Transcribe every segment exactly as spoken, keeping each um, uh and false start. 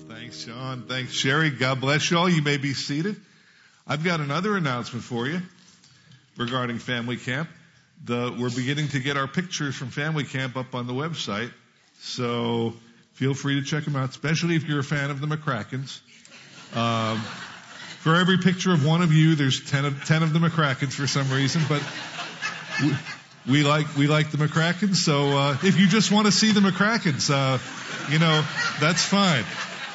Thanks, Sean. Thanks, Sherry. God bless you all. You may be seated. I've got another announcement for you regarding Family Camp. The, we're beginning to get our pictures from Family Camp up on the website, so feel free to check them out, especially if you're a fan of the McCrackens. Um, for every picture of one of you, there's ten of, ten of the McCrackens for some reason, but we, we like we like the McCrackens. So uh, if you just want to see the McCrackens, uh, you know, that's fine.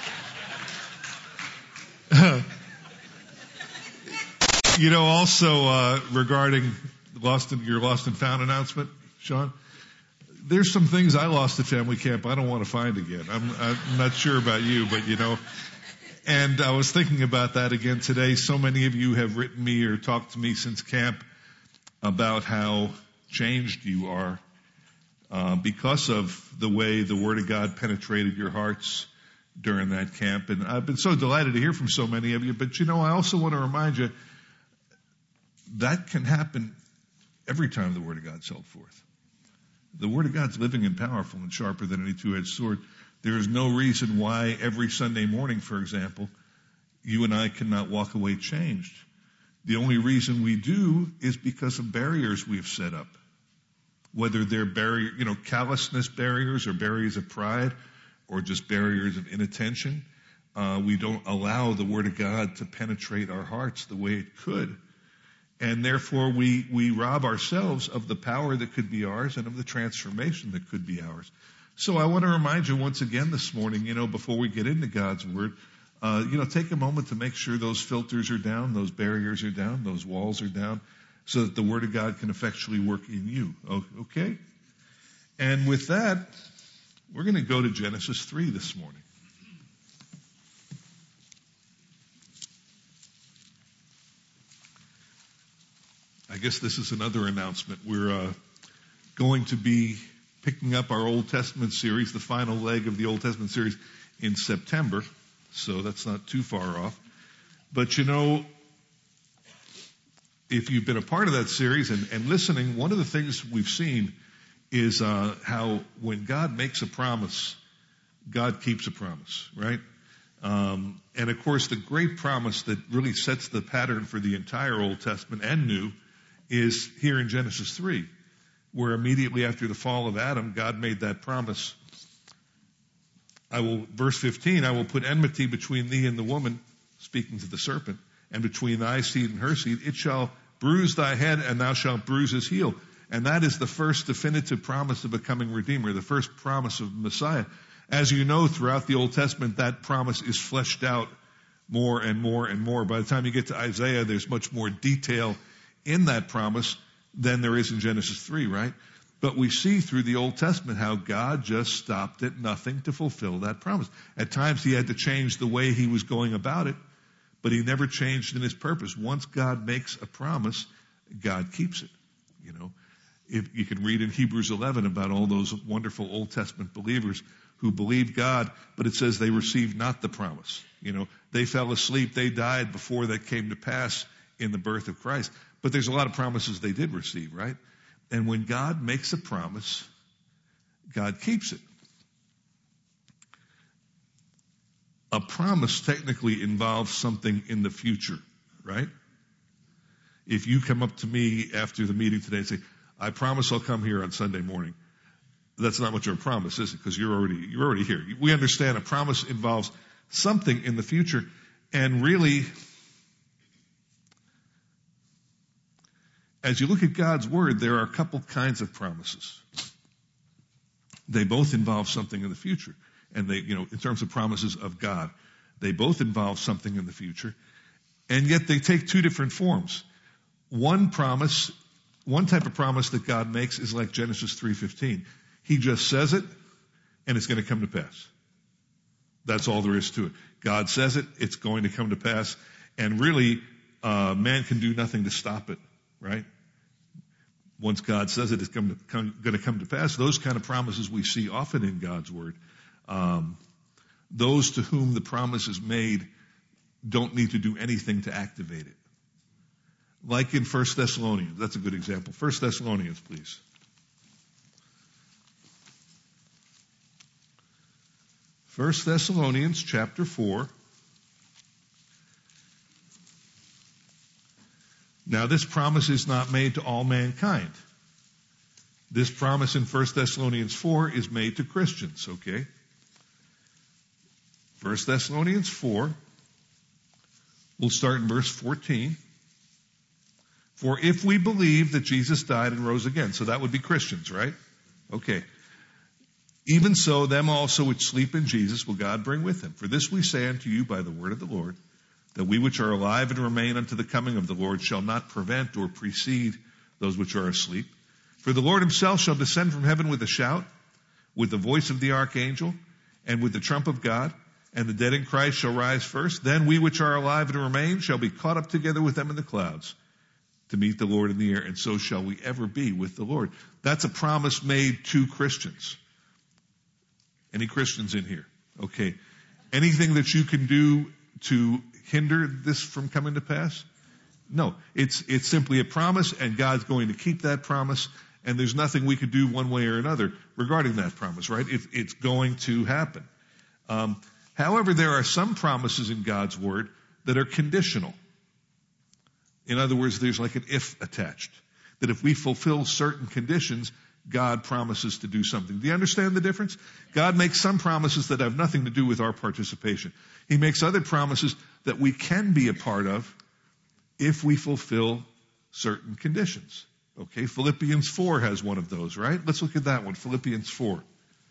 You know, also uh, regarding lost and, your lost and found announcement, Sean, there's some things I lost at Family Camp I don't want to find again. I'm, I'm not sure about you, but you know, and I was thinking about that again today. So many of you have written me or talked to me since camp about how changed you are uh, because of the way the Word of God penetrated your hearts during that camp. And I've been so delighted to hear from so many of you. But you know, I also want to remind you, that can happen every time the Word of God's held forth. The Word of God's living and powerful and sharper than any two-edged sword. There is no reason why every Sunday morning, for example, you and I cannot walk away changed. The only reason we do is because of barriers we've set up. Whether they're barrier, you know, callousness barriers or barriers of pride or just barriers of inattention. Uh, we don't allow the Word of God to penetrate our hearts the way it could. And therefore, we, we rob ourselves of the power that could be ours and of the transformation that could be ours. So I want to remind you once again this morning, you know, before we get into God's Word, uh, you know, take a moment to make sure those filters are down, those barriers are down, those walls are down, so that the Word of God can effectually work in you. Okay? And with that, we're going to go to Genesis three this morning. I guess this is another announcement. We're uh, going to be picking up our Old Testament series, the final leg of the Old Testament series, in September. So that's not too far off. But you know, if you've been a part of that series and, and listening, one of the things we've seen is uh, how when God makes a promise, God keeps a promise, right? Um, and of course, the great promise that really sets the pattern for the entire Old Testament and New is here in Genesis three, where immediately after the fall of Adam, God made that promise. I will, verse fifteen, I will put enmity between thee and the woman, speaking to the serpent, and between thy seed and her seed. It shall bruise thy head, and thou shalt bruise his heel. And that is the first definitive promise of becoming Redeemer, the first promise of Messiah. As you know, throughout the Old Testament, that promise is fleshed out more and more and more. By the time you get to Isaiah, there's much more detail in that promise than there is in Genesis three, right? But we see through the Old Testament how God just stopped at nothing to fulfill that promise. At times he had to change the way he was going about it, but he never changed in his purpose. Once God makes a promise, God keeps it. You know, if you can read in Hebrews eleven about all those wonderful Old Testament believers who believed God, but it says they received not the promise. You know, they fell asleep, they died before that came to pass in the birth of Christ. But there's a lot of promises they did receive, right? And when God makes a promise, God keeps it. A promise technically involves something in the future, right? If you come up to me after the meeting today and say, I promise I'll come here on Sunday morning, that's not much of a promise, is it? Because you're already, you're already here. We understand a promise involves something in the future. And really, as you look at God's Word, there are a couple kinds of promises. They both involve something in the future. And they, you know, in terms of promises of God, they both involve something in the future. And yet they take two different forms. One promise, one type of promise that God makes is like Genesis three fifteen. He just says it, and it's going to come to pass. That's all there is to it. God says it, it's going to come to pass. And really, uh, man can do nothing to stop it. Right? Once God says it, it's come to, come, going to come to pass. Those kind of promises we see often in God's Word. Um, those to whom the promise is made don't need to do anything to activate it. Like in First Thessalonians. That's a good example. First Thessalonians, please. First Thessalonians chapter four. Now this promise is not made to all mankind. This promise in First Thessalonians four is made to Christians, okay? First Thessalonians four, we'll start in verse fourteen. For if we believe that Jesus died and rose again, so that would be Christians, right? Okay. Even so, them also which sleep in Jesus will God bring with him. For this we say unto you by the word of the Lord, that we which are alive and remain unto the coming of the Lord shall not prevent or precede those which are asleep. For the Lord himself shall descend from heaven with a shout, with the voice of the archangel, and with the trump of God, and the dead in Christ shall rise first. Then we which are alive and remain shall be caught up together with them in the clouds to meet the Lord in the air, and so shall we ever be with the Lord. That's a promise made to Christians. Any Christians in here? Okay. Anything that you can do to hinder this from coming to pass? No. It's, it's simply a promise, and God's going to keep that promise, and there's nothing we could do one way or another regarding that promise, right? It, it's going to happen. Um, however, there are some promises in God's Word that are conditional. In other words, there's like an if attached. That if we fulfill certain conditions, God promises to do something. Do you understand the difference? God makes some promises that have nothing to do with our participation. He makes other promises that we can be a part of if we fulfill certain conditions. Okay, Philippians four has one of those, right? Let's look at that one, Philippians four.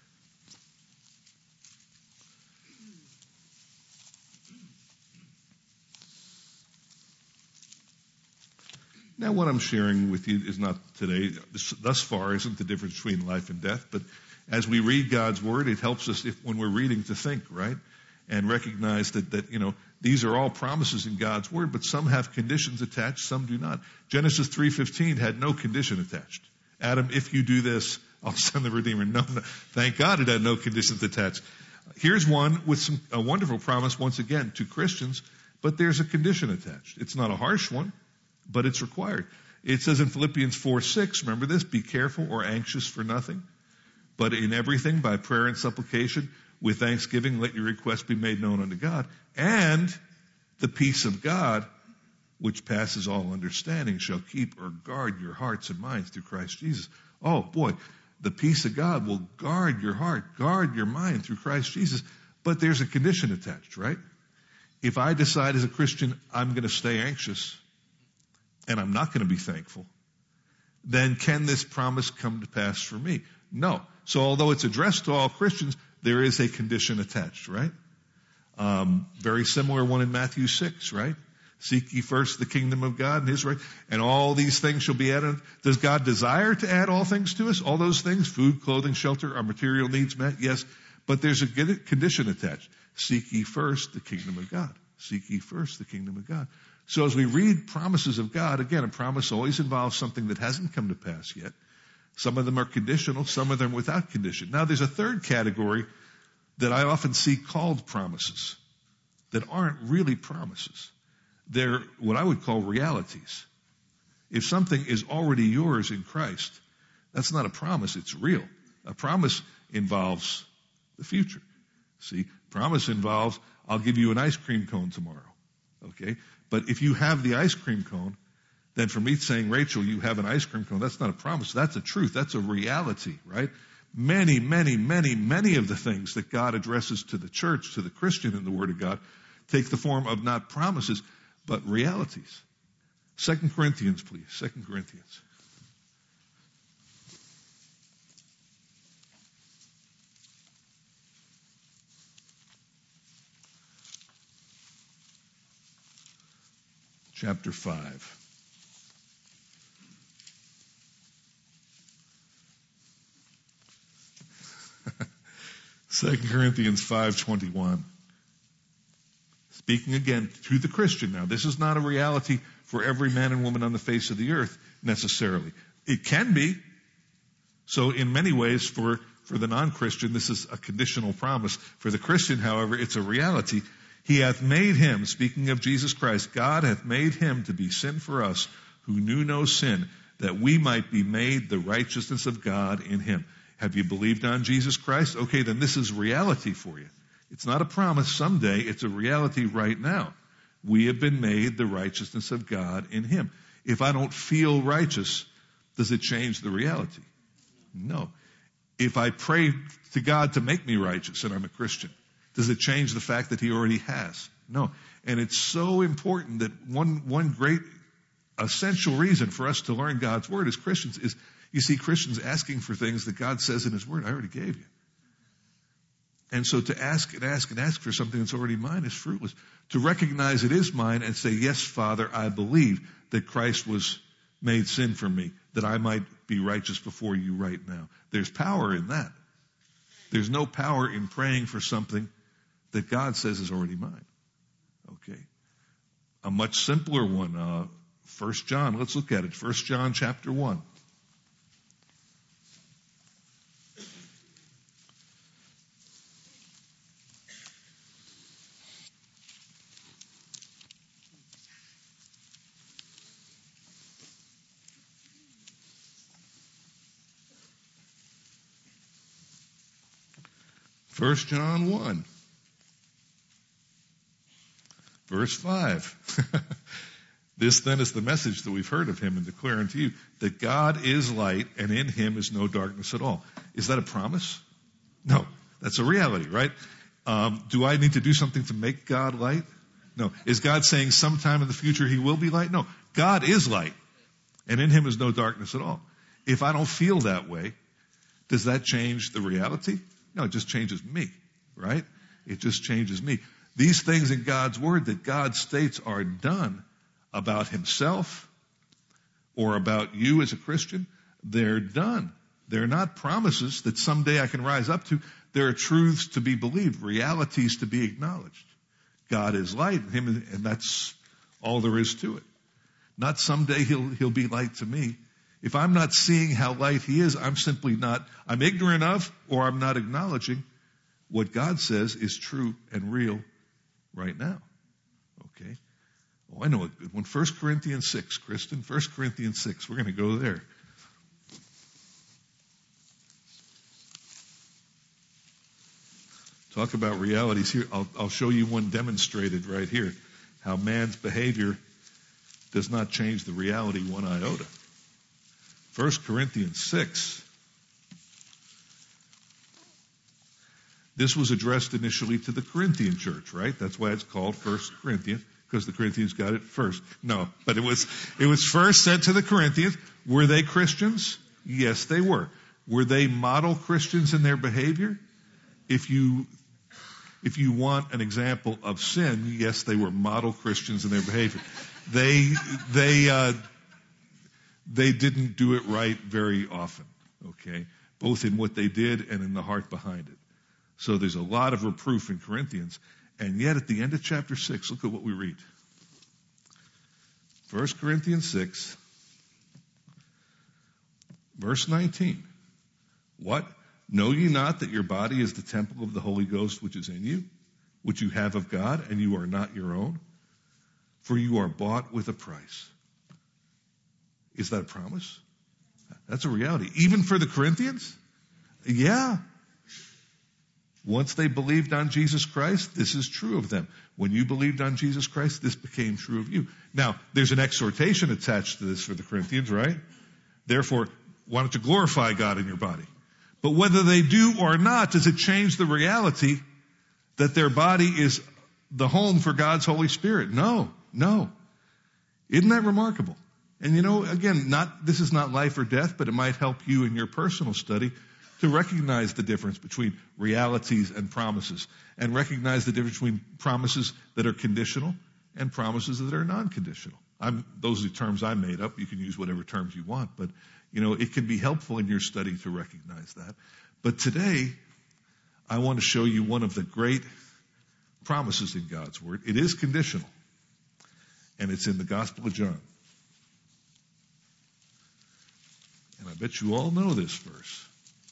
Now, what I'm sharing with you is not today, this, thus far, isn't the difference between life and death, but as we read God's Word, it helps us, if, when we're reading, to think, right? And recognize that, that, you know, these are all promises in God's Word, but some have conditions attached, some do not. Genesis three fifteen had no condition attached. Adam, if you do this, I'll send the Redeemer. No, no, thank God it had no conditions attached. Here's one with some, a wonderful promise, once again, to Christians, but there's a condition attached. It's not a harsh one, but it's required. It says in Philippians four six, remember this, be careful or anxious for nothing, but in everything by prayer and supplication, with thanksgiving, let your requests be made known unto God. And the peace of God, which passes all understanding, shall keep or guard your hearts and minds through Christ Jesus. Oh boy, the peace of God will guard your heart, guard your mind through Christ Jesus. But there's a condition attached, right? If I decide as a Christian, I'm going to stay anxious, and I'm not going to be thankful, then can this promise come to pass for me? No. So although it's addressed to all Christians, there is a condition attached, right? Um, very similar one in Matthew six, right? Seek ye first the kingdom of God and his right, and all these things shall be added. Does God desire to add all things to us? All those things, food, clothing, shelter, our material needs met? Yes. But there's a condition attached. Seek ye first the kingdom of God. Seek ye first the kingdom of God. So as we read promises of God, again, a promise always involves something that hasn't come to pass yet. Some of them are conditional, some of them without condition. Now there's a third category that I often see called promises that aren't really promises. They're what I would call realities. If something is already yours in Christ, that's not a promise, it's real. A promise involves the future. See, promise involves, I'll give you an ice cream cone tomorrow. Okay? But if you have the ice cream cone, then for me saying, Rachel, you have an ice cream cone, that's not a promise. That's a truth. That's a reality, right? Many, many, many, many of the things that God addresses to the church, to the Christian in the Word of God, take the form of not promises, but realities. Second Corinthians, please. Second Corinthians. Chapter five. Second Corinthians five twenty-one. Speaking again to the Christian now. This is not a reality for every man and woman on the face of the earth necessarily. It can be. So in many ways for, for the non-Christian, this is a conditional promise. For the Christian, however, it's a reality. He hath made him, speaking of Jesus Christ, God hath made him to be sin for us who knew no sin, that we might be made the righteousness of God in him. Have you believed on Jesus Christ? Okay, then this is reality for you. It's not a promise someday. It's a reality right now. We have been made the righteousness of God in him. If I don't feel righteous, does it change the reality? No. If I pray to God to make me righteous and I'm a Christian, does it change the fact that he already has? No. And it's so important that one, one great essential reason for us to learn God's word as Christians is you see Christians asking for things that God says in his word, I already gave you. And so to ask and ask and ask for something that's already mine is fruitless. To recognize it is mine and say, yes, Father, I believe that Christ was made sin for me, that I might be righteous before you right now. There's power in that. There's no power in praying for something that God says is already mine. Okay. A much simpler one, uh, First John. Let's look at it. First John chapter one. First John one, verse five. This then is the message that we've heard of him and declare unto you, that God is light and in him is no darkness at all. Is that a promise? No, that's a reality, right? Um, do I need to do something to make God light? No. Is God saying sometime in the future he will be light? No. God is light and in him is no darkness at all. If I don't feel that way, does that change the reality? No, it just changes me, right? It just changes me. These things in God's word that God states are done about himself or about you as a Christian, they're done. They're not promises that someday I can rise up to. They're truths to be believed, realities to be acknowledged. God is light, and him, and that's all there is to it. Not someday he'll, he'll be light to me. If I'm not seeing how light he is, I'm simply not, I'm ignorant of, or I'm not acknowledging what God says is true and real right now. Okay? Oh, I know a good one. First Corinthians six, Kristen. First Corinthians six. We're going to go there. Talk about realities here. I'll, I'll show you one demonstrated right here. How man's behavior does not change the reality one iota. First Corinthians six. This was addressed initially to the Corinthian church, right? That's why it's called First Corinthians, because the Corinthians got it first. No, but it was, it was first sent to the Corinthians. Were they Christians? Yes, they were. Were they model Christians in their behavior? If you, if you want an example of sin, yes, they were model Christians in their behavior. They, they, uh, they didn't do it right very often, okay? Both in what they did and in the heart behind it. So there's a lot of reproof in Corinthians. And yet at the end of chapter six, look at what we read. First Corinthians six, verse nineteen. What? Know ye not that your body is the temple of the Holy Ghost which is in you, which you have of God, and you are not your own? For you are bought with a price. Is that a promise? That's a reality. Even for the Corinthians? Yeah. Once they believed on Jesus Christ, this is true of them. When you believed on Jesus Christ, this became true of you. Now, there's an exhortation attached to this for the Corinthians, right? Therefore, why don't you glorify God in your body? But whether they do or not, does it change the reality that their body is the home for God's Holy Spirit? No, no. Isn't that remarkable? And you know, again, not, this is not life or death, but it might help you in your personal study to recognize the difference between realities and promises, and recognize the difference between promises that are conditional and promises that are non-conditional. I'm, those are the terms I made up. You can use whatever terms you want, but you know, it can be helpful in your study to recognize that. But today, I want to show you one of the great promises in God's Word. It is conditional, and it's in the Gospel of John. And I bet you all know this verse.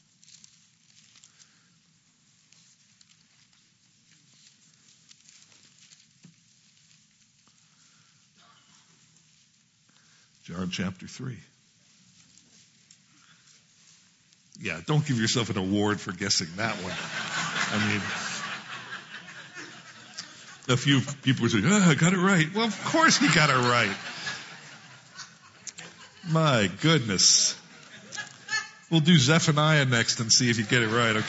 John chapter three. Yeah, don't give yourself an award for guessing that one. I mean, A few people would say, oh, I got it right. Well, of course he got it right. My goodness. We'll do Zephaniah next and see if you get it right,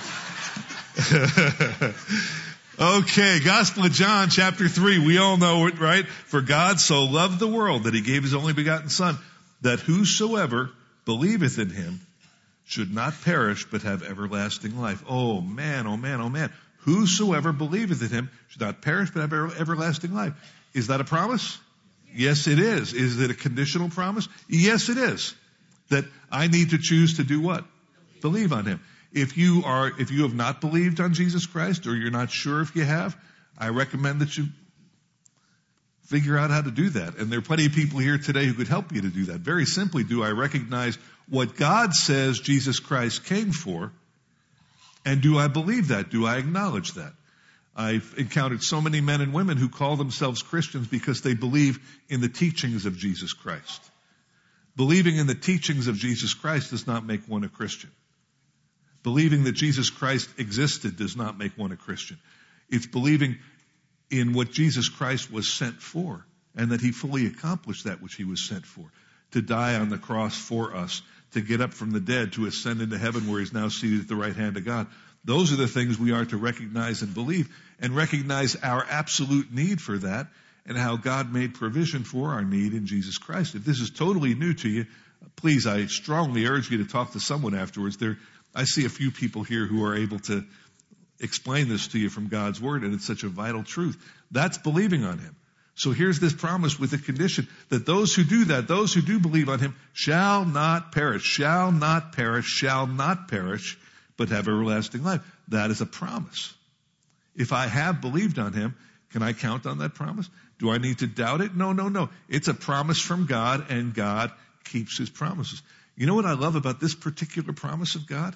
okay? Okay, Gospel of John, chapter three. We all know it, right? For God so loved the world that he gave his only begotten Son, that whosoever believeth in him should not perish, but have everlasting life. Oh man, oh man, oh man. Whosoever believeth in him should not perish, but have everlasting life. Is that a promise? Yes, it is. Is it a conditional promise? Yes, it is. That I need to choose to do what? Believe on him. If you are, if you have not believed on Jesus Christ, or you're not sure if you have, I recommend that you figure out how to do that. And there are plenty of people here today who could help you to do that. Very simply, do I recognize what God says Jesus Christ came for? And do I believe that? Do I acknowledge that? I've encountered so many men and women who call themselves Christians because they believe in the teachings of Jesus Christ. Believing in the teachings of Jesus Christ does not make one a Christian. Believing that Jesus Christ existed does not make one a Christian. It's believing in what Jesus Christ was sent for, and that he fully accomplished that which he was sent for, to die on the cross for us, to get up from the dead, to ascend into heaven where he's now seated at the right hand of God. Those are the things we are to recognize and believe, and recognize our absolute need for that, and how God made provision for our need in Jesus Christ. If this is totally new to you, please, I strongly urge you to talk to someone afterwards. There, I see a few people here who are able to explain this to you from God's Word, and it's such a vital truth. That's believing on him. So here's this promise with a condition, that those who do that, those who do believe on him, shall not perish, shall not perish, shall not perish, but have everlasting life. That is a promise. If I have believed on him, can I count on that promise? Do I need to doubt it? No, no, no. It's a promise from God, and God keeps his promises. You know what I love about this particular promise of God?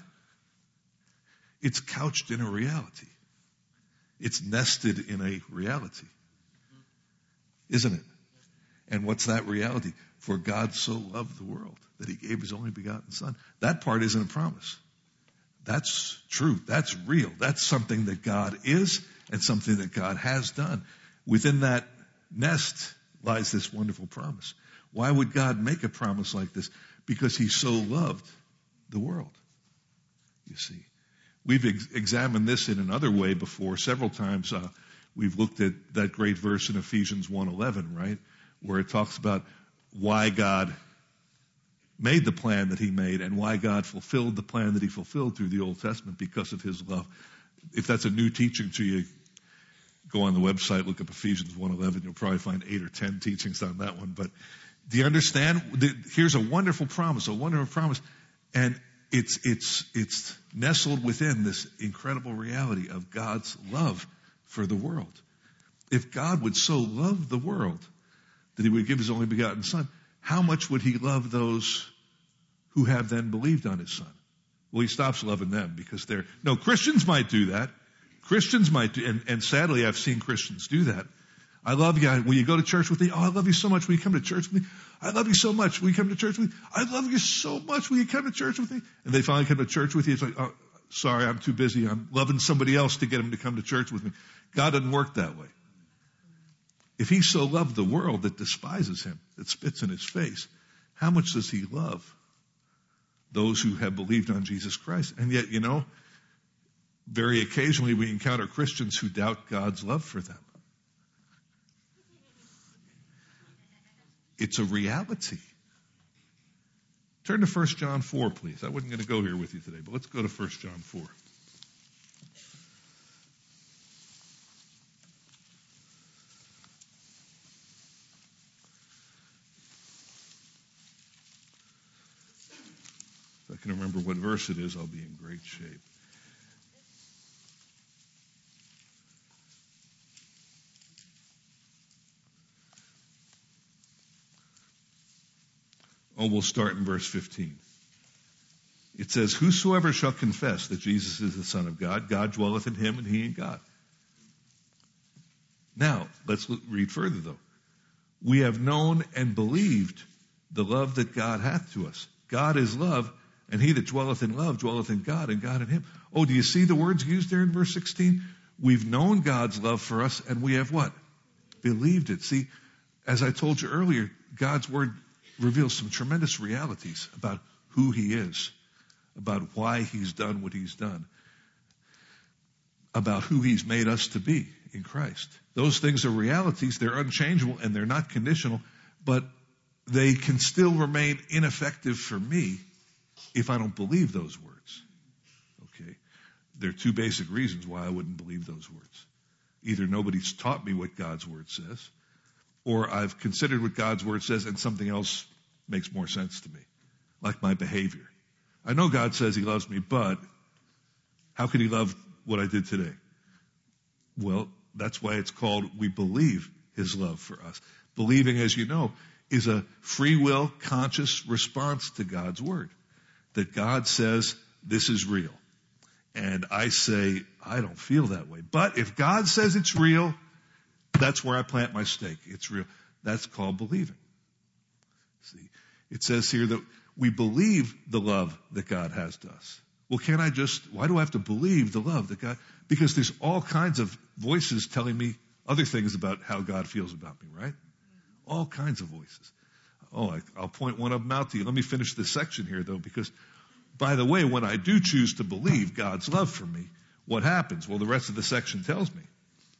It's couched in a reality. It's nested in a reality. Isn't it? And what's that reality? For God so loved the world that he gave his only begotten Son. That part isn't a promise. That's true. That's real. That's something that God is, and something that God has done. Within that nest lies this wonderful promise. Why would God make a promise like this? Because he so loved the world. You see, we've ex- examined this in another way before several times. Uh, we've looked at that great verse in Ephesians one eleven, right, where it talks about why God made the plan that he made, and why God fulfilled the plan that he fulfilled through the Old Testament, because of his love. If that's a new teaching to you, go on the website, look up Ephesians one eleven. You'll probably find eight or ten teachings on that one. But do you understand? Here's a wonderful promise, a wonderful promise. And it's, it's, it's nestled within this incredible reality of God's love for the world. If God would so love the world that he would give his only begotten Son, how much would he love those who have then believed on his Son? Well, he stops loving them because they're, no, Christians might do that. Christians might do, and, and sadly I've seen Christians do that. I love you. Will you go to church with me? Oh, I love you so much. Will you come to church with me? I love you so much. Will you come to church with me? I love you so much. Will you come to church with me? And they finally come to church with you. It's like, oh, sorry, I'm too busy. I'm loving somebody else to get them to come to church with me. God doesn't work that way. If he so loved the world that despises him, that spits in his face, how much does he love those who have believed on Jesus Christ? And yet, you know, very occasionally we encounter Christians who doubt God's love for them. It's a reality. Turn to First John four, please. I wasn't going to go here with you today, but let's go to First John four. If I can remember what verse it is, I'll be in great shape. Oh, we'll start in verse fifteen. It says, whosoever shall confess that Jesus is the Son of God, God dwelleth in him and he in God. Now, let's look, read further though. We have known and believed the love that God hath to us. God is love, and he that dwelleth in love dwelleth in God, and God in him. Oh, do you see the words used there in verse sixteen? we've known God's love for us, and we have what? Believed it. See, as I told you earlier, God's word reveals some tremendous realities about who he is, about why he's done what he's done, about who he's made us to be in Christ. Those things are realities. They're unchangeable and they're not conditional, but they can still remain ineffective for me if I don't believe those words. Okay? There are two basic reasons why I wouldn't believe those words. Either nobody's taught me what God's word says, or I've considered what God's word says and something else makes more sense to me, like my behavior. I know God says he loves me, but how could he love what I did today? Well, that's why it's called we believe his love for us. Believing, as you know, is a free will, conscious response to God's word. That God says this is real. And I say, I don't feel that way. But if God says it's real, that's where I plant my stake. It's real. That's called believing. See, it says here that we believe the love that God has to us. Well, can I just, why do I have to believe the love that God, because there's all kinds of voices telling me other things about how God feels about me, right? All kinds of voices. Oh, I, I'll point one of them out to you. Let me finish this section here, though, because, by the way, when I do choose to believe God's love for me, what happens? Well, the rest of the section tells me.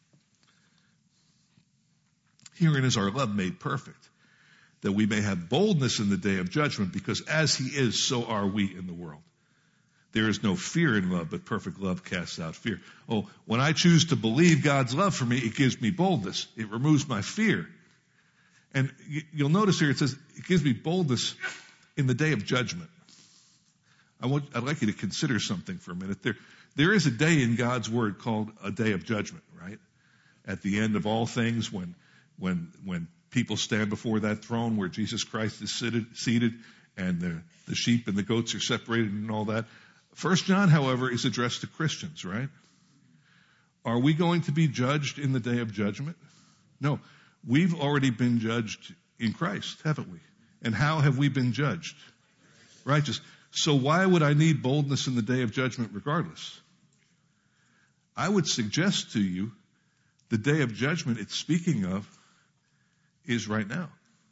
Herein is our love made perfect, that we may have boldness in the day of judgment, because as he is, so are we in the world. There is no fear in love, but perfect love casts out fear. Oh, when I choose to believe God's love for me, it gives me boldness. It removes my fear. And you'll notice here it says, it gives me boldness in the day of judgment. I want, I'd like you to consider something for a minute. There, there is a day in God's word called a day of judgment, right? At the end of all things, when, when, when people stand before that throne where Jesus Christ is seated, seated and the, the sheep and the goats are separated and all that. First John, however, is addressed to Christians, right? Are we going to be judged in the day of judgment? No. We've already been judged in Christ, haven't we? And how have we been judged? Righteous. So why would I need boldness in the day of judgment regardless? I would suggest to you the day of judgment it's speaking of is right now.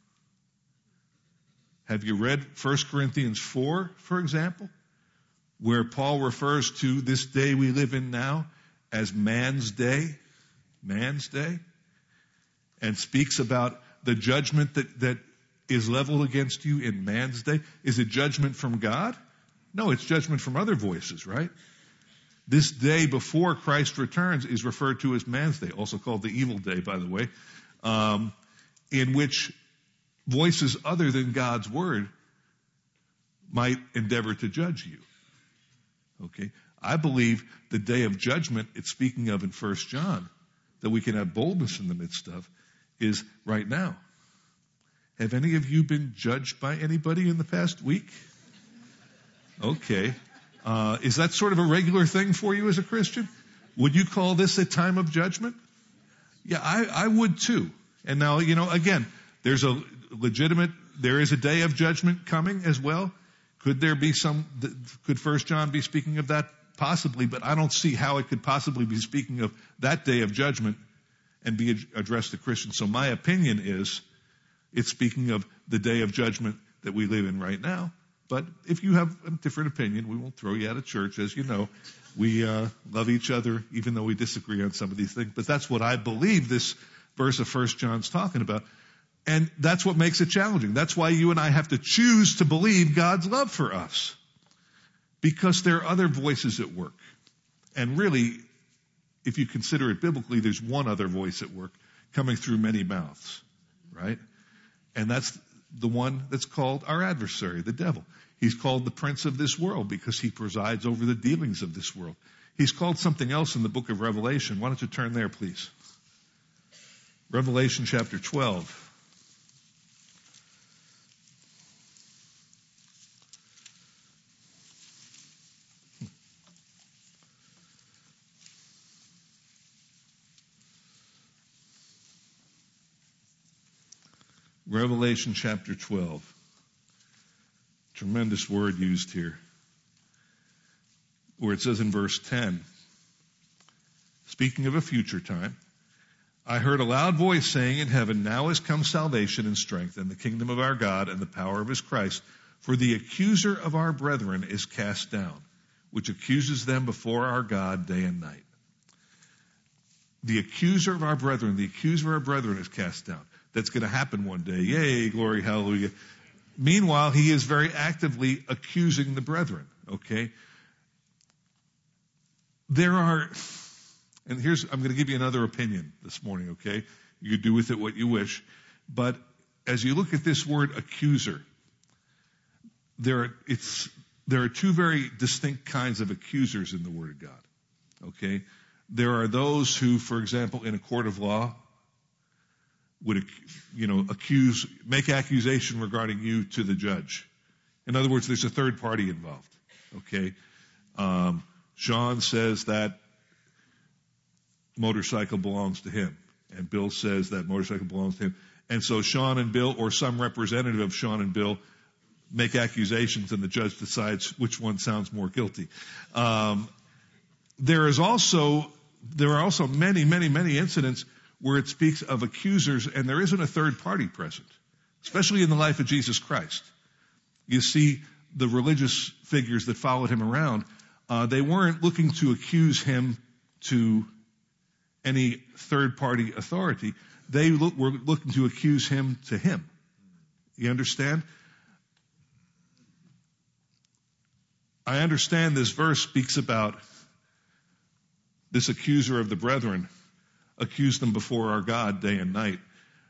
Have you read First Corinthians four, for example, where Paul refers to this day we live in now as man's day, man's day, and speaks about the judgment that, that is leveled against you in man's day? Is it judgment from God? No, it's judgment from other voices, right? This day before Christ returns is referred to as man's day, also called the evil day, by the way, um, in which voices other than God's word might endeavor to judge you. Okay? I believe the day of judgment it's speaking of in First John, that we can have boldness in the midst of, is right now. Have any of you been judged by anybody in the past week? Okay. Uh, is that sort of a regular thing for you as a Christian? Would you call this a time of judgment? Yeah, I, I would too. And now, you know, again, there's a legitimate, there is a day of judgment coming as well. Could there be some, could First John be speaking of that? Possibly, but I don't see how it could possibly be speaking of that day of judgment and be addressed to Christians. So my opinion is it's speaking of the day of judgment that we live in right now. But if you have a different opinion, we won't throw you out of church. As you know, we uh, love each other even though we disagree on some of these things. But that's what I believe this verse of First John's talking about. And that's what makes it challenging. That's why you and I have to choose to believe God's love for us. Because there are other voices at work. And really, if you consider it biblically, there's one other voice at work coming through many mouths, right? And that's the one that's called our adversary, the devil. He's called the prince of this world because he presides over the dealings of this world. He's called something else in the book of Revelation. Why don't you turn there, please? Revelation chapter twelve. Revelation chapter twelve. Tremendous word used here. Where it says in verse ten, speaking of a future time, I heard a loud voice saying in heaven, now has come salvation and strength and the kingdom of our God and the power of his Christ. For the accuser of our brethren is cast down, which accuses them before our God day and night. The accuser of our brethren, the accuser of our brethren is cast down. That's going to happen one day. Yay, glory, hallelujah. Meanwhile, he is very actively accusing the brethren, okay? There are, and here's, I'm going to give you another opinion this morning, okay? You can do with it what you wish. But as you look at this word accuser, there are, it's, there are two very distinct kinds of accusers in the Word of God, okay? There are those who, for example, in a court of law, would, you know, accuse, make accusation regarding you to the judge. In other words, there's a third party involved, okay? Um, Sean says that motorcycle belongs to him, and Bill says that motorcycle belongs to him. And so Sean and Bill, or some representative of Sean and Bill, make accusations, and the judge decides which one sounds more guilty. Um, there is also, there are also many, many, many incidents where it speaks of accusers, and there isn't a third party present, especially in the life of Jesus Christ. You see the religious figures that followed him around, uh, they weren't looking to accuse him to any third party authority. They look, were looking to accuse him to him. You understand? I understand this verse speaks about this accuser of the brethren, accuse them before our God day and night.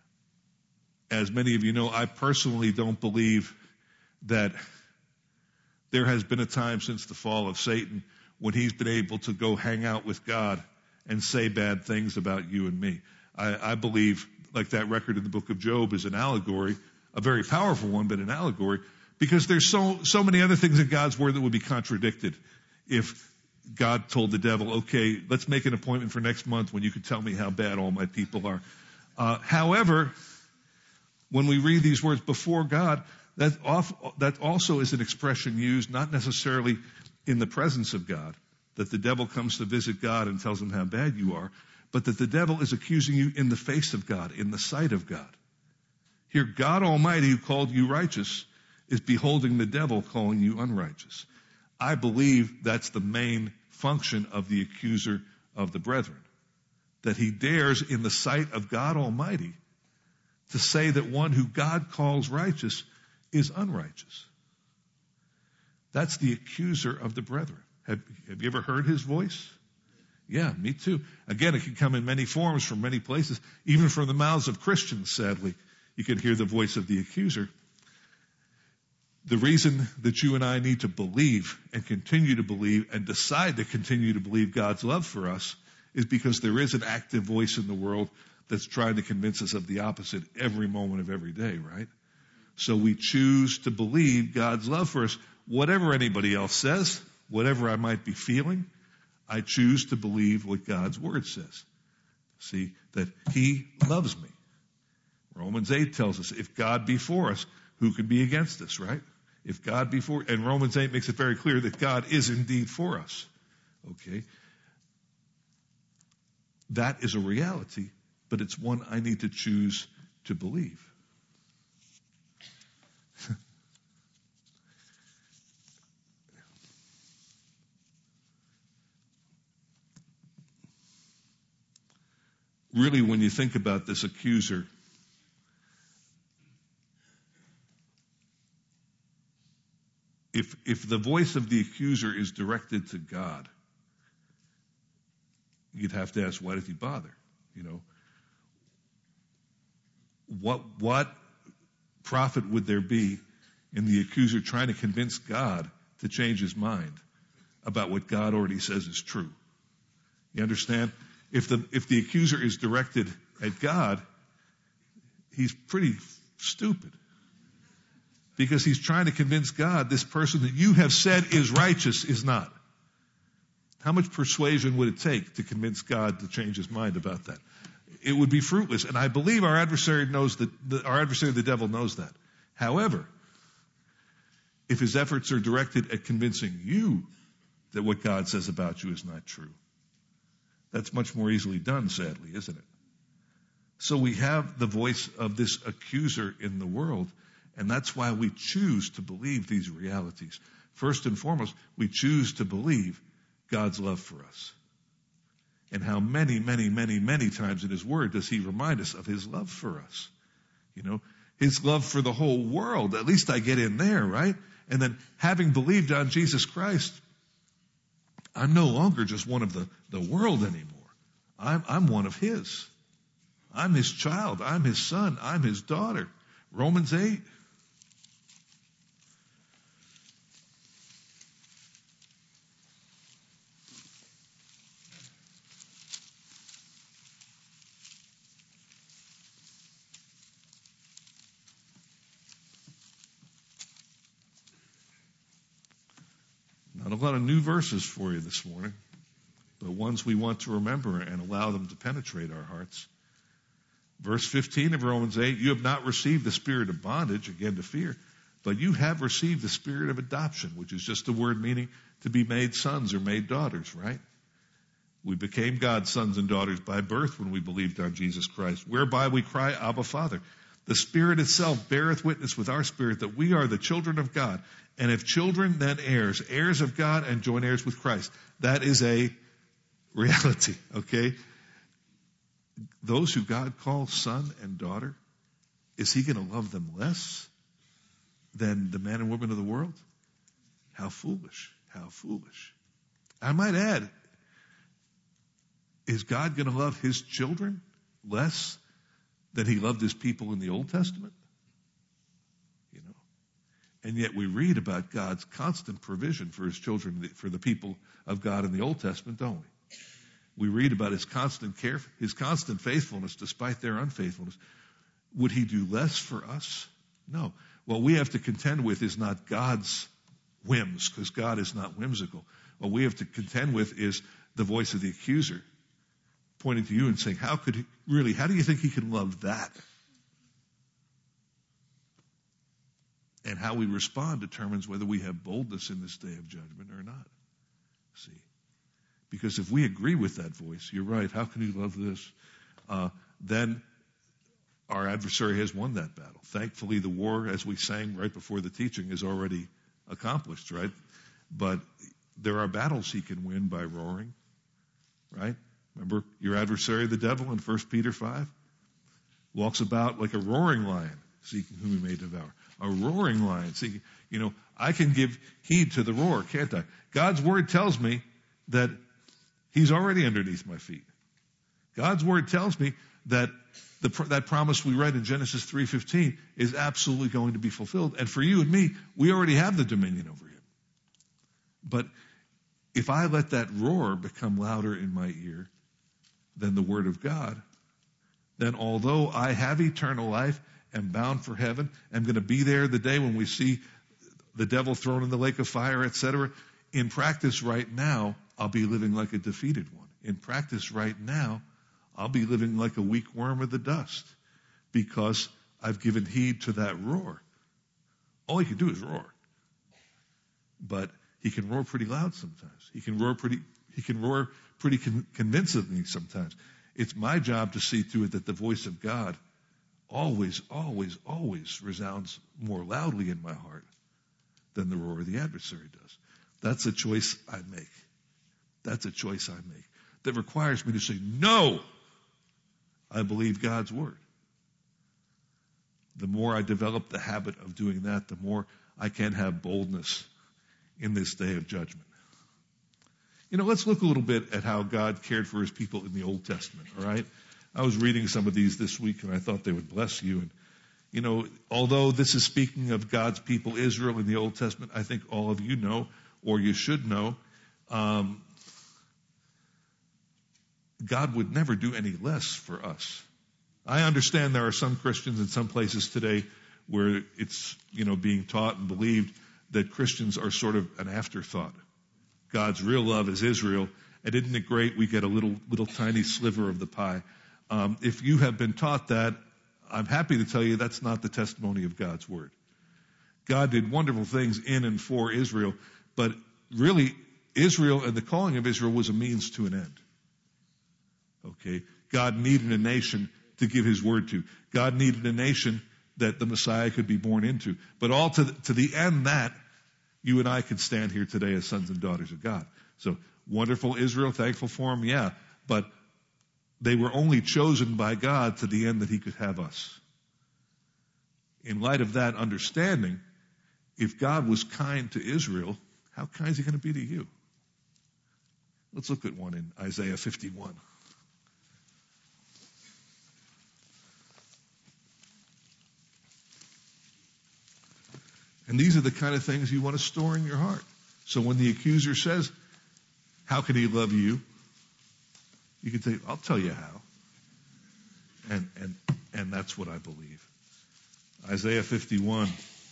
As many of you know, I personally don't believe that there has been a time since the fall of Satan when he's been able to go hang out with God and say bad things about you and me. I, I believe, like that record in the book of Job is an allegory, a very powerful one, but an allegory, because there's so, so many other things in God's word that would be contradicted if God told the devil, okay, let's make an appointment for next month when you can tell me how bad all my people are. Uh, however, when we read these words before God, that, off, that also is an expression used not necessarily in the presence of God, that the devil comes to visit God and tells him how bad you are, but that the devil is accusing you in the face of God, in the sight of God. Here, God Almighty, who called you righteous, is beholding the devil calling you unrighteous. I believe that's the main function of the accuser of the brethren, that he dares in the sight of God Almighty to say that one who God calls righteous is unrighteous. That's the accuser of the brethren. Have, have you ever heard his voice? Yeah, me too. Again, it can come in many forms from many places, even from the mouths of Christians, sadly. You can hear the voice of the accuser. The reason that you and I need to believe and continue to believe and decide to continue to believe God's love for us is because there is an active voice in the world that's trying to convince us of the opposite every moment of every day, right? So we choose to believe God's love for us. Whatever anybody else says, whatever I might be feeling, I choose to believe what God's word says. See, that he loves me. Romans eight tells us, if God be for us, who can be against us, right? If God be for, and Romans eight makes it very clear that God is indeed for us. Okay? That is a reality, but it's one I need to choose to believe. Really, when you think about this accuser, If, if the voice of the accuser is directed to God, you'd have to ask, why did he bother? You know, what, what profit would there be in the accuser trying to convince God to change his mind about what God already says is true? You understand? If the, if the accuser is directed at God, he's pretty stupid. Because he's trying to convince God this person that you have said is righteous is not. How much persuasion would it take to convince God to change his mind about that? It would be fruitless. And I believe our adversary knows that, the, our adversary, the devil, knows that. However, if his efforts are directed at convincing you that what God says about you is not true, That's much more easily done, sadly, isn't it? So we have the voice of this accuser in the world, and that's why we choose to believe these realities. First and foremost, we choose to believe God's love for us. And how many, many, many, many times in His Word does He remind us of His love for us? You know, His love for the whole world. At least I get in there, right? And then having believed on Jesus Christ, I'm no longer just one of the, the world anymore. I'm, I'm one of His. I'm His child. I'm His son. I'm His daughter. Romans eight. Not a lot of new verses for you this morning, but ones we want to remember and allow them to penetrate our hearts. Verse fifteen of Romans eight, you have not received the spirit of bondage, again to fear, but you have received the spirit of adoption, which is just the word meaning to be made sons or made daughters, right? We became God's sons and daughters by birth when we believed on Jesus Christ, whereby we cry, Abba, Father. The Spirit itself beareth witness with our spirit that we are the children of God. And if children, then heirs, heirs of God and joint heirs with Christ. That is a reality, okay? Those who God calls son and daughter, is He going to love them less than the men and women of the world? How foolish, how foolish. I might add, is God going to love His children less than He loved His people in the Old Testament? You know, and yet we read about God's constant provision for His children, for the people of God in the Old Testament, don't we? We read about His constant care, His constant faithfulness despite their unfaithfulness. Would He do less for us? No. What we have to contend with is not God's whims, because God is not whimsical. What we have to contend with is the voice of the accuser pointing to you and saying, how could he, really, how do you think He can love that? And how we respond determines whether we have boldness in this day of judgment or not. See? Because if we agree with that voice, you're right, how can He love this? Uh, then our adversary has won that battle. Thankfully, the war, as we sang right before the teaching, is already accomplished, right? But there are battles he can win by roaring, right? Remember, your adversary, the devil, in First Peter five, walks about like a roaring lion, seeking whom he may devour. A roaring lion, seeking, you know, I can give heed to the roar, can't I? God's Word tells me that He's already underneath my feet. God's Word tells me that the, that promise we read in Genesis three fifteen is absolutely going to be fulfilled. And for you and me, we already have the dominion over Him. But if I let that roar become louder in my ear than the Word of God, then although I have eternal life, am bound for heaven, am going to be there the day when we see the devil thrown in the lake of fire, et cetera, in practice right now, I'll be living like a defeated one. In practice right now, I'll be living like a weak worm of the dust because I've given heed to that roar. All he can do is roar. But he can roar pretty loud sometimes. He can roar pretty, he can roar pretty con- convincingly sometimes. It's my job to see to it that the voice of God always, always, always resounds more loudly in my heart than the roar of the adversary does. That's a choice I make. That's a choice I make. That requires me to say, no, I believe God's Word. The more I develop the habit of doing that, the more I can have boldness in this day of judgment. You know, let's look a little bit at how God cared for His people in the Old Testament, all right? I was reading some of these this week, and I thought they would bless you. And, you know, although this is speaking of God's people, Israel, in the Old Testament, I think all of you know, or you should know, um, God would never do any less for us. I understand there are some Christians in some places today where it's, you know, being taught and believed that Christians are sort of an afterthought. God's real love is Israel, and isn't it great we get a little, little tiny sliver of the pie? Um, if you have been taught that, I'm happy to tell you that's not the testimony of God's Word. God did wonderful things in and for Israel, but really Israel and the calling of Israel was a means to an end. Okay? God needed a nation to give his word to. God needed a nation that the Messiah could be born into. But all to the, to the end that you and I could stand here today as sons and daughters of God. So, wonderful Israel, thankful for him, yeah. But they were only chosen by God to the end that he could have us. In light of that understanding, if God was kind to Israel, how kind is he going to be to you? Let's look at one in Isaiah fifty-one. And these are the kind of things you want to store in your heart. So when the accuser says, how can he love you? You can say, I'll tell you how. And, and, and that's what I believe. Isaiah fifty-one.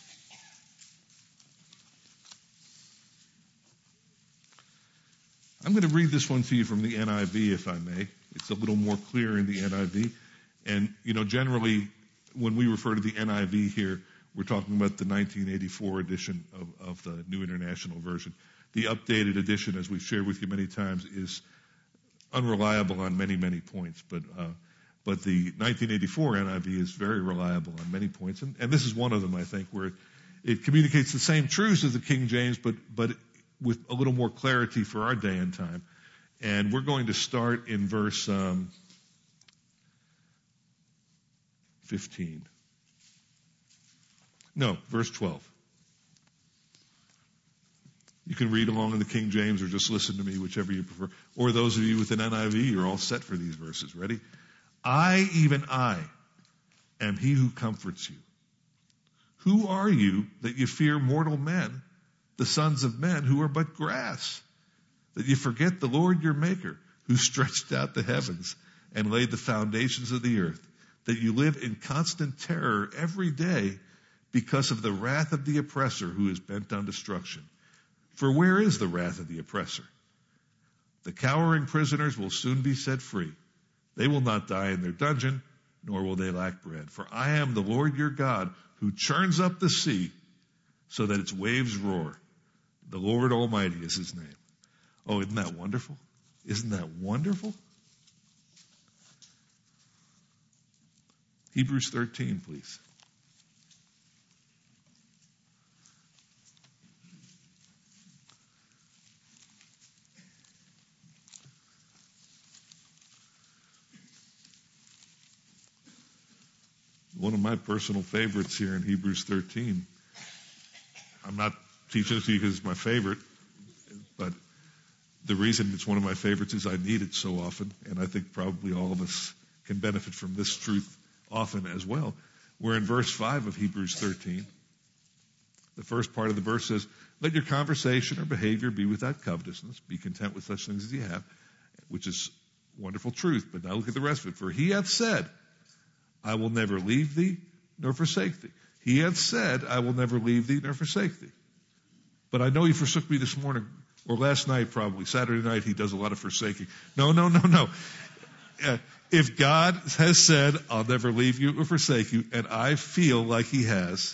I'm going to read this one to you from the N I V, if I may. It's a little more clear in the N I V. And, you know, generally, when we refer to the N I V here, we're talking about the nineteen eighty-four edition of, of the New International Version. The updated edition, as we've shared with you many times, is unreliable on many, many points. But uh, but the nineteen eighty-four N I V is very reliable on many points. And, and this is one of them, I think, where it, it communicates the same truths as the King James, but but with a little more clarity for our day and time. And we're going to start in verse um, fifteen. No, verse twelve. You can read along in the King James or just listen to me, whichever you prefer. Or those of you with an N I V, you're all set for these verses. Ready? I, even I, am he who comforts you. Who are you that you fear mortal men, the sons of men who are but grass? That you forget the Lord your Maker, who stretched out the heavens and laid the foundations of the earth, that you live in constant terror every day because of the wrath of the oppressor who is bent on destruction. For where is the wrath of the oppressor? The cowering prisoners will soon be set free. They will not die in their dungeon, nor will they lack bread. For I am the Lord your God, who churns up the sea so that its waves roar. The Lord Almighty is his name. Oh, isn't that wonderful? Isn't that wonderful? Hebrews thirteen, please. One of my personal favorites here in Hebrews thirteen. I'm not teaching it to you because it's my favorite, but the reason it's one of my favorites is I need it so often, and I think probably all of us can benefit from this truth often as well. We're in verse five of Hebrews thirteen. The first part of the verse says, let your conversation or behavior be without covetousness. Be content with such things as you have, which is wonderful truth. But now look at the rest of it. For he hath said, I will never leave thee nor forsake thee. He hath said, I will never leave thee nor forsake thee. But I know you forsook me this morning, or last night probably. Saturday night he does a lot of forsaking. No, no, no, no. Uh, if God has said, I'll never leave you or forsake you, and I feel like he has,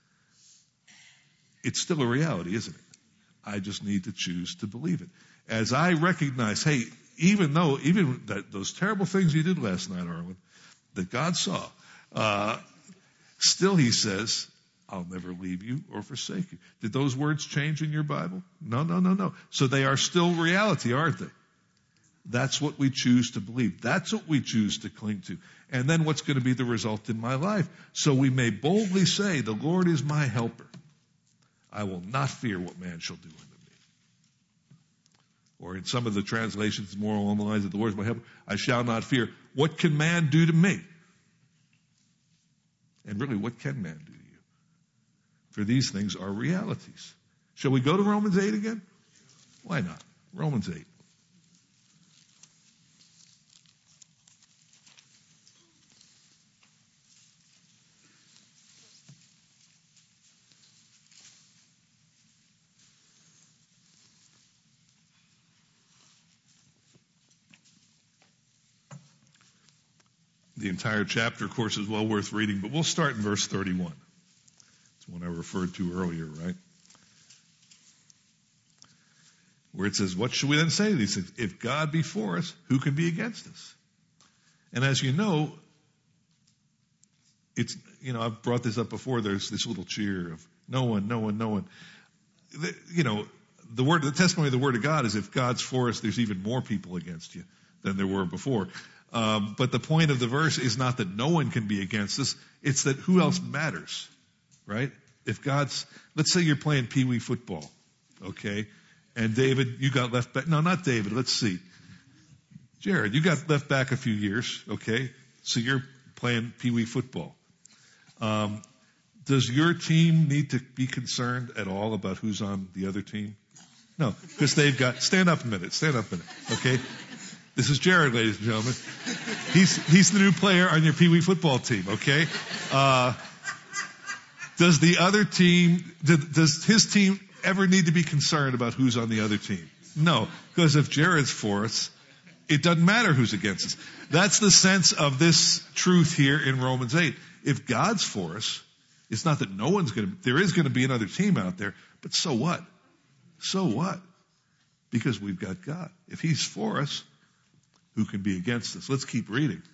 it's still a reality, isn't it? I just need to choose to believe it. As I recognize, hey, even though, even that, those terrible things you did last night, Arlen, that God saw, uh, still he says, I'll never leave you or forsake you. Did those words change in your Bible? No, no, no, no. So they are still reality, aren't they? That's what we choose to believe. That's what we choose to cling to. And then what's going to be the result in my life? So we may boldly say, the Lord is my helper. I will not fear what man shall do unto me. Or in some of the translations, more along the lines of the Lord is my helper, I shall not fear. What can man do to me? And really, what can man do to you? For these things are realities. Shall we go to Romans eight again? Why not? Romans eight. The entire chapter, of course, is well worth reading, but we'll start in verse thirty-one. It's one I referred to earlier, right? Where it says, what should we then say to these things? If God be for us, who can be against us? And as you know, it's, you know, I've brought this up before, there's this little cheer of no one, no one, no one. The, you know, the word, the testimony of the Word of God is if God's for us, there's even more people against you than there were before. Um, but the point of the verse is not that no one can be against us, it's that who else matters, right? If God's, let's say you're playing Pee Wee football, okay? And David, you got left back, no, not David, let's see. Jared, you got left back a few years, okay? So you're playing Pee Wee football. Um, does your team need to be concerned at all about who's on the other team? No, because they've got, stand up a minute, stand up a minute, okay? This is Jared, ladies and gentlemen. He's, he's the new player on your Pee Wee football team, okay? Uh, does the other team, does his team ever need to be concerned about who's on the other team? No, because if Jared's for us, it doesn't matter who's against us. That's the sense of this truth here in Romans eight. If God's for us, it's not that no one's going to, there is going to be another team out there, but so what? So what? Because we've got God. If He's for us, who can be against us? Let's keep reading.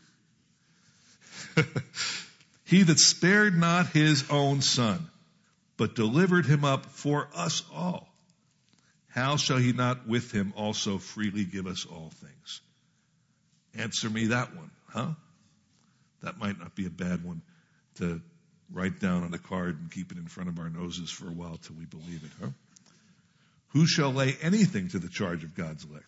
He that spared not His own Son, but delivered Him up for us all, how shall He not with Him also freely give us all things? Answer me that one, huh? That might not be a bad one to write down on a card and keep it in front of our noses for a while till we believe it, huh? Who shall lay anything to the charge of God's elect?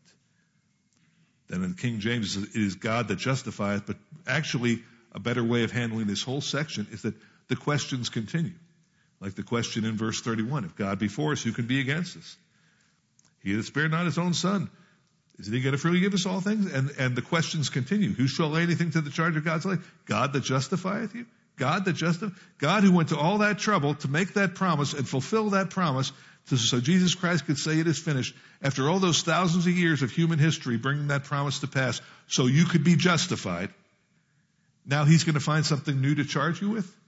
Then in King James, it is God that justifieth, but actually a better way of handling this whole section is that the questions continue. Like the question in verse thirty-one, if God be for us, who can be against us? He that spared not His own Son, isn't He going to freely give us all things? And, and the questions continue. Who shall lay anything to the charge of God's elect? God that justifieth you? God that justifieth? God who went to all that trouble to make that promise and fulfill that promise to, so Jesus Christ could say it is finished after all those thousands of years of human history bringing that promise to pass so you could be justified. Now He's going to find something new to charge you with?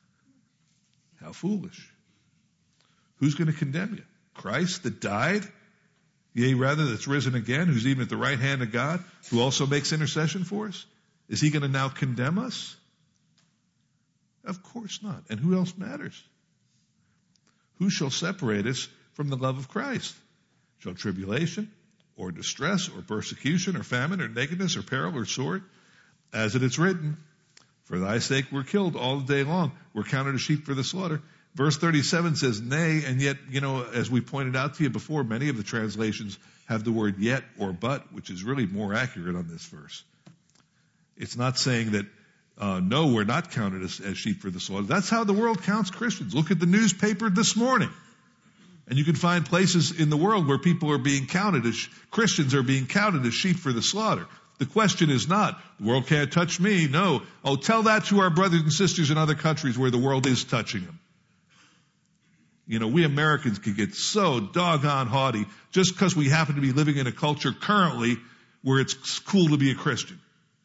How foolish. Who's going to condemn you? Christ that died? Yea, rather, that's risen again, who's even at the right hand of God, who also makes intercession for us? Is He going to now condemn us? Of course not. And who else matters? Who shall separate us from the love of Christ? Shall tribulation, or distress, or persecution, or famine, or nakedness, or peril, or sword? As it is written, for thy sake we're killed all the day long. We're counted as sheep for the slaughter. Verse thirty-seven says, nay, and yet, you know, as we pointed out to you before, many of the translations have the word yet or but, which is really more accurate on this verse. It's not saying that, uh, no, we're not counted as, as sheep for the slaughter. That's how the world counts Christians. Look at the newspaper this morning. And you can find places in the world where people are being counted as, Christians are being counted as sheep for the slaughter. The question is not, the world can't touch me. No. Oh, tell that to our brothers and sisters in other countries where the world is touching them. You know, we Americans can get so doggone haughty just because we happen to be living in a culture currently where it's cool to be a Christian.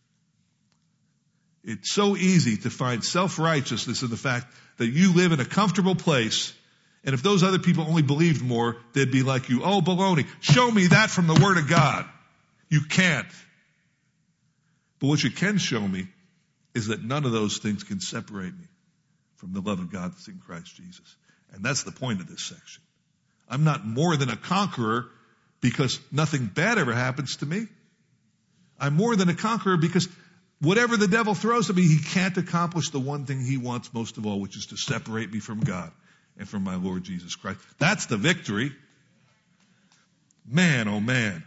It's so easy to find self-righteousness in the fact that you live in a comfortable place, and if those other people only believed more, they'd be like you. Oh, baloney. Show me that from the Word of God. You can't. But what you can show me is that none of those things can separate me from the love of God that's in Christ Jesus. And that's the point of this section. I'm not more than a conqueror because nothing bad ever happens to me. I'm more than a conqueror because whatever the devil throws at me, he can't accomplish the one thing he wants most of all, which is to separate me from God and from my Lord Jesus Christ. That's the victory. Man, oh man.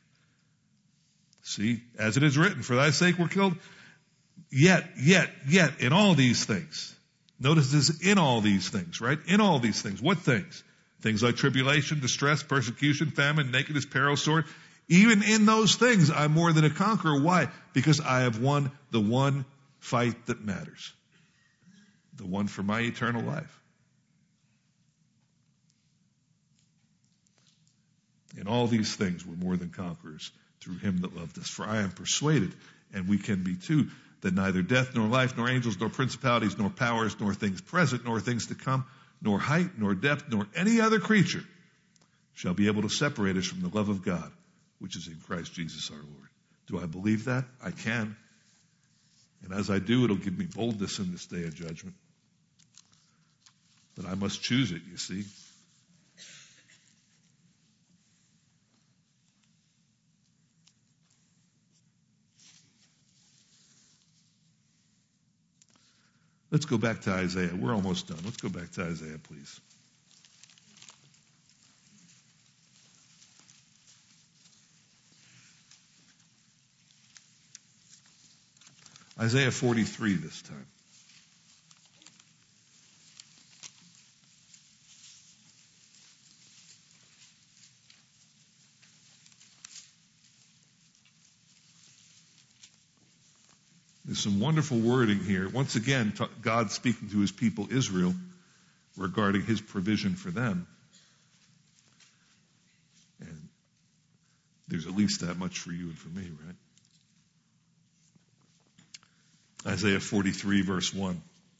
See, as it is written, for thy sake we're killed. Yet, yet, yet, in all these things. Notice this, in all these things, right? In all these things. What things? Things like tribulation, distress, persecution, famine, nakedness, peril, sword. Even in those things, I'm more than a conqueror. Why? Because I have won the one fight that matters. The one for my eternal life. In all these things, we're more than conquerors through Him that loved us. For I am persuaded, and we can be too, that neither death, nor life, nor angels, nor principalities, nor powers, nor things present, nor things to come, nor height, nor depth, nor any other creature shall be able to separate us from the love of God, which is in Christ Jesus our Lord. Do I believe that? I can. And as I do, it'll give me boldness in this day of judgment. But I must choose it, you see. Let's go back to Isaiah. We're almost done. Let's go back to Isaiah, please. Isaiah forty-three this time. There's some wonderful wording here. Once again, God speaking to his people Israel regarding his provision for them. And there's at least that much for you and for me, right? Isaiah forty-three, verse one.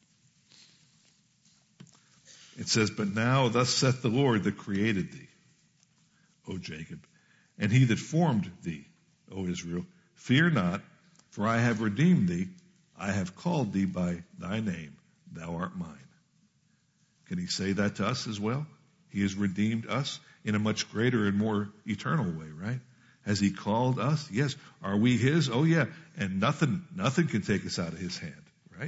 It says, "But now thus saith the Lord that created thee, O Jacob, and he that formed thee, O Israel, fear not, for I have redeemed thee. I have called thee by thy name. Thou art mine." Can he say that to us as well? He has redeemed us in a much greater and more eternal way, right? Has he called us? Yes. Are we his? Oh yeah. And nothing, nothing can take us out of his hand, right?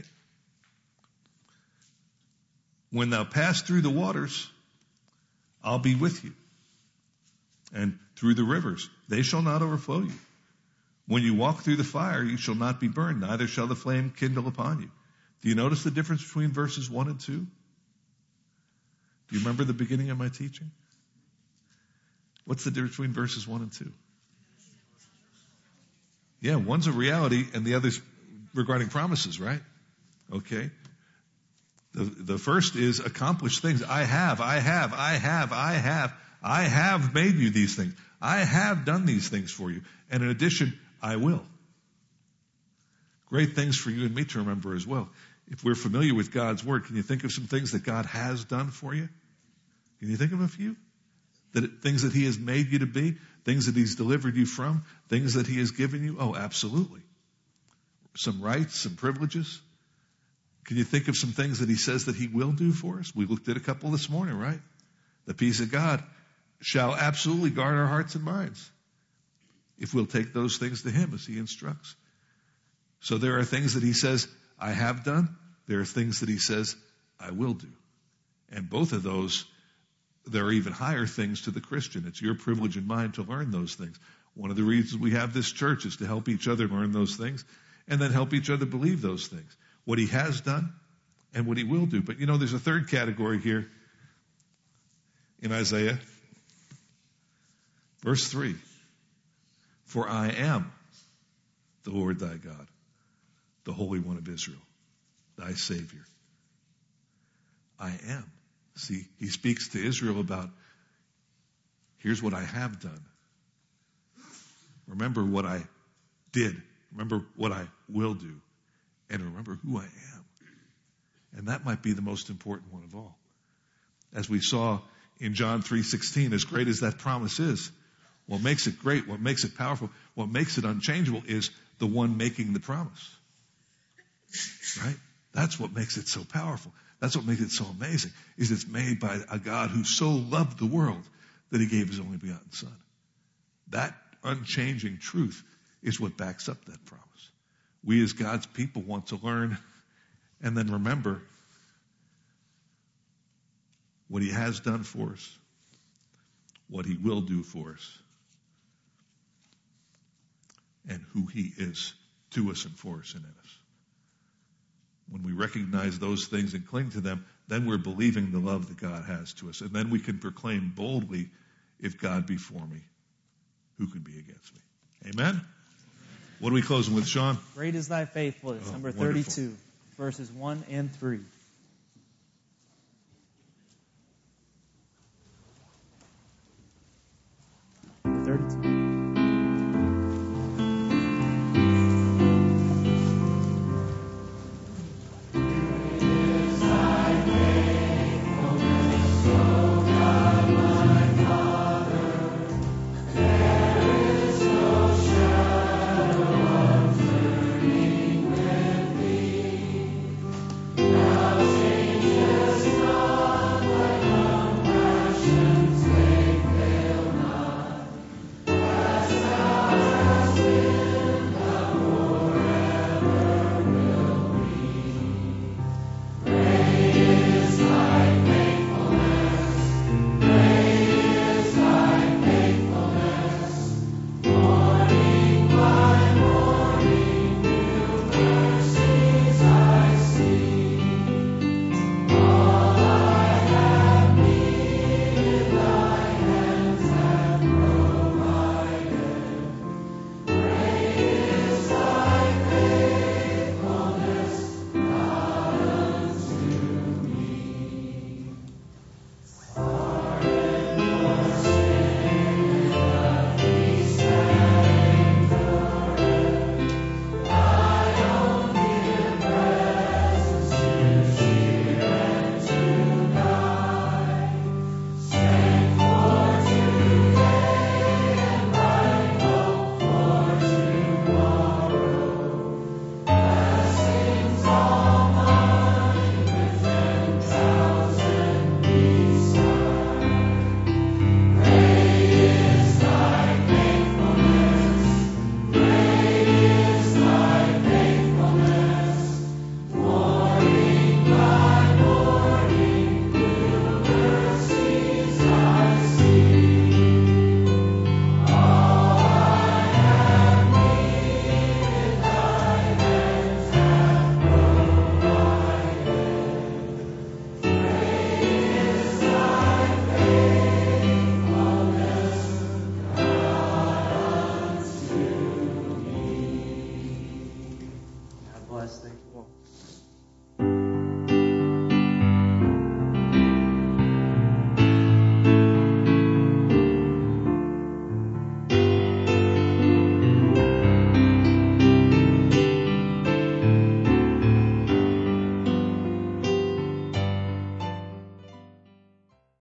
When thou pass through the waters, I'll be with you. And through the rivers, they shall not overflow you. When you walk through the fire, you shall not be burned, neither shall the flame kindle upon you. Do you notice the difference between verses one and two? Do you remember the beginning of my teaching? What's the difference between verses one and two? Yeah, one's a reality and the other's regarding promises, right? Okay. The, the first is accomplished things. I have, I have, I have, I have, I have made you these things. I have done these things for you. And in addition, I will. Great things for you and me to remember as well. If we're familiar with God's word, can you think of some things that God has done for you? Can you think of a few? That it, things that he has made you to be, things that he's delivered you from, things that he has given you? Oh, absolutely. Some rights, some privileges. Can you think of some things that he says that he will do for us? We looked at a couple this morning, right? The peace of God shall absolutely guard our hearts and minds if we'll take those things to him as he instructs. So there are things that he says, I have done. There are things that he says, I will do. And both of those, there are even higher things to the Christian. It's your privilege and mine to learn those things. One of the reasons we have this church is to help each other learn those things and then help each other believe those things. What he has done and what he will do. But you know, there's a third category here in Isaiah. Verse three. For I am the Lord thy God, the Holy One of Israel, thy Savior. I am. See, he speaks to Israel about, here's what I have done. Remember what I did. Remember what I will do. And remember who I am. And that might be the most important one of all. As we saw in John three sixteen, as great as that promise is, what makes it great, what makes it powerful, what makes it unchangeable is the one making the promise. Right? That's what makes it so powerful. That's what makes it so amazing, is it's made by a God who so loved the world that he gave his only begotten Son. That unchanging truth is what backs up that promise. We as God's people want to learn and then remember what he has done for us, what he will do for us, and who he is to us and for us and in us. When we recognize those things and cling to them, then we're believing the love that God has to us. And then we can proclaim boldly, if God be for me, who can be against me? Amen? What are we closing with, Sean? Great is thy faithfulness, Oh, number wonderful. thirty-two, verses one and three.